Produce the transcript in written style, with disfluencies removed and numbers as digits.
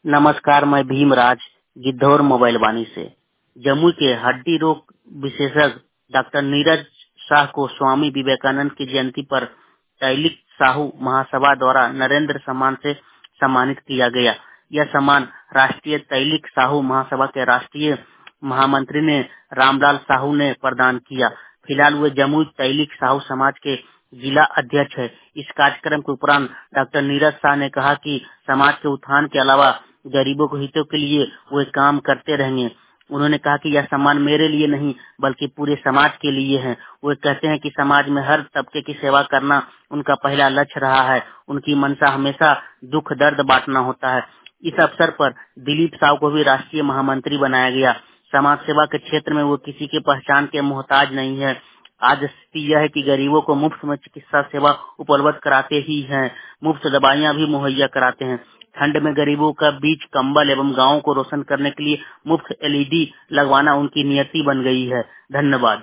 नमस्कार, मैं भीमराज गिद्धौर मोबाइल वाणी से। जमुई के हड्डी रोग विशेषज्ञ डॉक्टर नीरज शाह को स्वामी विवेकानंद की जयंती पर तैलिक साहू महासभा द्वारा नरेंद्र सम्मान से सम्मानित किया गया। यह सम्मान राष्ट्रीय तैलिक साहू महासभा के राष्ट्रीय महामंत्री ने रामलाल साहू ने प्रदान किया। फिलहाल वे जमुई तैलिक साहू समाज के जिला अध्यक्ष है। इस कार्यक्रम के उपरांत डॉक्टर नीरज शाह ने कहा कि समाज के उत्थान के अलावा गरीबों के हितों के लिए वे काम करते रहेंगे। उन्होंने कहा कि यह सम्मान मेरे लिए नहीं बल्कि पूरे समाज के लिए है। वे कहते हैं कि समाज में हर तबके की सेवा करना उनका पहला लक्ष्य रहा है। उनकी मंशा हमेशा दुख दर्द बांटना होता है। इस अवसर पर दिलीप साहू को भी राष्ट्रीय महामंत्री बनाया गया। समाज सेवा के क्षेत्र में वो किसी के पहचान के मोहताज नहीं है। आज स्थिति यह है कि गरीबों को मुफ्त में चिकित्सा सेवा उपलब्ध कराते ही हैं, मुफ्त दवाइयां भी मुहैया कराते हैं। ठंड में गरीबों का बीच कंबल एवं गांवों को रोशन करने के लिए मुफ्त एलईडी लगवाना उनकी नियति बन गई है। धन्यवाद।